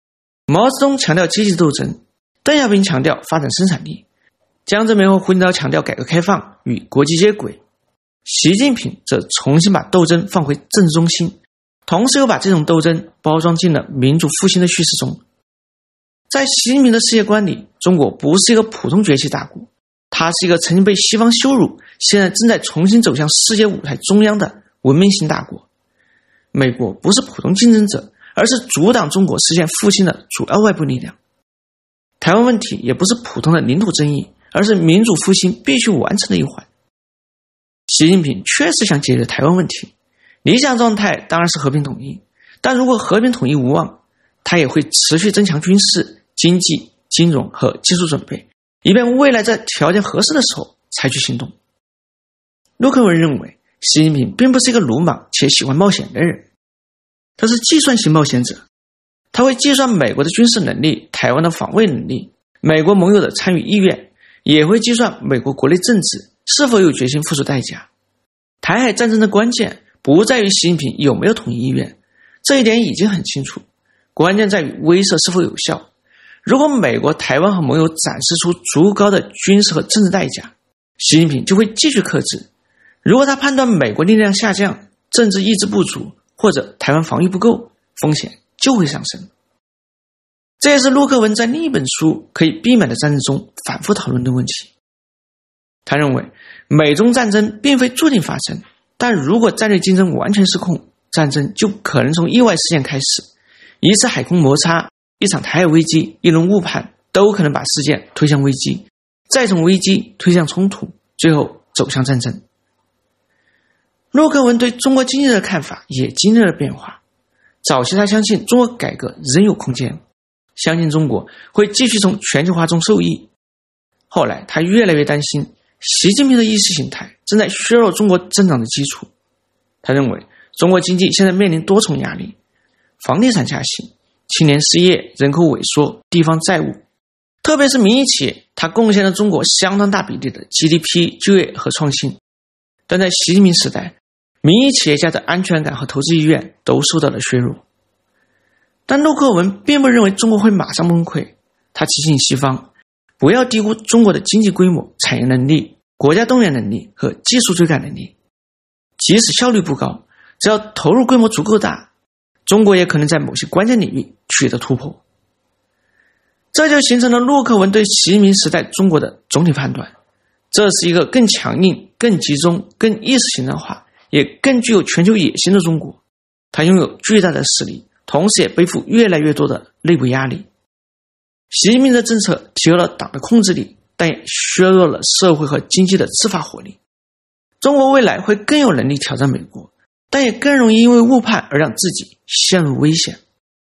毛泽东强调阶级斗争，邓小平强调发展生产力，江泽民和胡锦涛强调改革开放与国际接轨，习近平则重新把斗争放回政治中心，同时又把这种斗争包装进了民主复兴的叙事中。在习近平的世界观里，中国不是一个普通崛起大国，它是一个曾经被西方羞辱，现在正在重新走向世界舞台中央的文明型大国。美国不是普通竞争者，而是阻挡中国实现复兴的主要外部力量。台湾问题也不是普通的领土争议，而是民主复兴必须完成的一环。习近平确实想解决台湾问题，理想状态当然是和平统一，但如果和平统一无望，他也会持续增强军事、经济、金融和技术准备，以便未来在条件合适的时候采取行动。陆克文认为，习近平并不是一个鲁莽且喜欢冒险的人，他是计算型冒险者。他会计算美国的军事能力、台湾的防卫能力、美国盟友的参与意愿，也会计算美国国内政治是否有决心付出代价。台海战争的关键不在于习近平有没有统一意愿，这一点已经很清楚，关键在于威慑是否有效。如果美国、台湾和盟友展示出足高的军事和政治代价，习近平就会继续克制。如果他判断美国力量下降、政治意志不足，或者台湾防御不够，风险就会上升。这也是陆克文在另一本书《可以避免的战争》中反复讨论的问题。他认为，美中战争并非注定发生，但如果战略竞争完全失控，战争就可能从意外事件开始。一次海空摩擦、一场台海危机、一轮误判，都可能把事件推向危机，再从危机推向冲突，最后走向战争。陆克文对中国经济的看法也经历了变化。早期他相信中国改革仍有空间，相信中国会继续从全球化中受益。后来他越来越担心习近平的意识形态正在削弱中国增长的基础。他认为中国经济现在面临多重压力，房地产下行、青年失业、人口萎缩、地方债务，特别是民营企业，它贡献了中国相当大比例的 G D P、就业和创新。但在习近平时代，民营企业家的安全感和投资意愿都受到了削弱。但陆克文并不认为中国会马上崩溃，他提醒西方不要低估中国的经济规模、产业能力、国家动员能力和技术追赶能力。即使效率不高，只要投入规模足够大，中国也可能在某些关键领域取得突破。这就形成了陆克文对习近平时代中国的总体判断，这是一个更强硬、更集中、更意识形态化，也更具有全球野心的中国。它拥有巨大的实力，同时也背负越来越多的内部压力。习近平的政策提高了党的控制力，但也削弱了社会和经济的自发活力。中国未来会更有能力挑战美国，但也更容易因为误判而让自己陷入危险。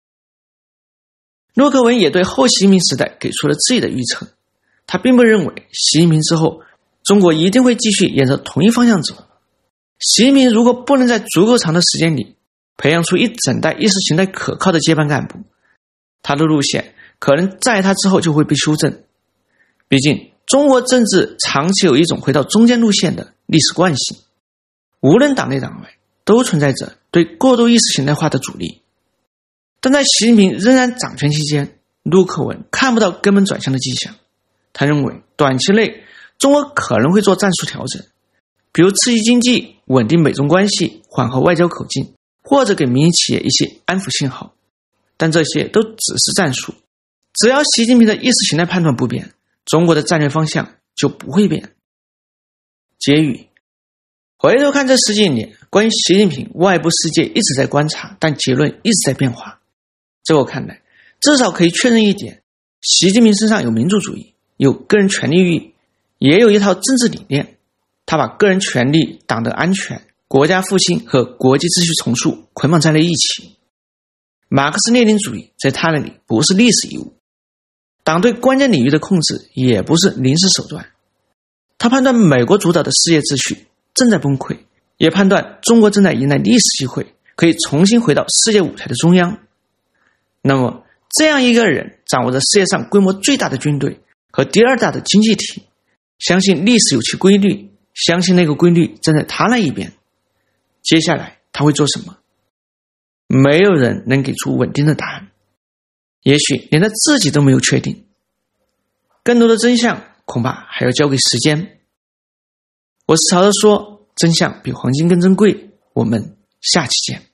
陆克文也对后习近平时代给出了自己的预测，他并不认为习近平之后中国一定会继续沿着同一方向走。习近平如果不能在足够长的时间里培养出一整代意识形态可靠的接班干部，他的路线可能在他之后就会被修正。毕竟中国政治长期有一种回到中间路线的历史惯性，无论党内党外都存在着对过度意识形态化的阻力。但在习近平仍然掌权期间，陆克文看不到根本转向的迹象。他认为短期内中国可能会做战术调整，比如刺激经济、稳定美中关系、缓和外交口径，或者给民营企业一些安抚信号。但这些都只是战术，只要习近平的意识形态判断不变，中国的战略方向就不会变。结语：回头看这十几年，关于习近平，外部世界一直在观察，但结论一直在变化。在我看来，至少可以确认一点，习近平身上有民主主义，有个人权利欲，也有一套政治理念。他把个人权利、党的安全、国家复兴和国际秩序重塑捆绑在了一起。马克思列宁主义在他那里不是历史遗物，党对关键领域的控制也不是临时手段。他判断美国主导的世界秩序正在崩溃，也判断中国正在迎来历史机会，可以重新回到世界舞台的中央。那么这样一个人掌握着世界上规模最大的军队和第二大的经济体，相信历史有其规律，相信那个规律站在他那一边，接下来他会做什么？没有人能给出稳定的答案。 也许连他自己都没有确定。更多的真相恐怕还要交给时间。我是曹操说，真相比黄金更珍贵。我们下期见。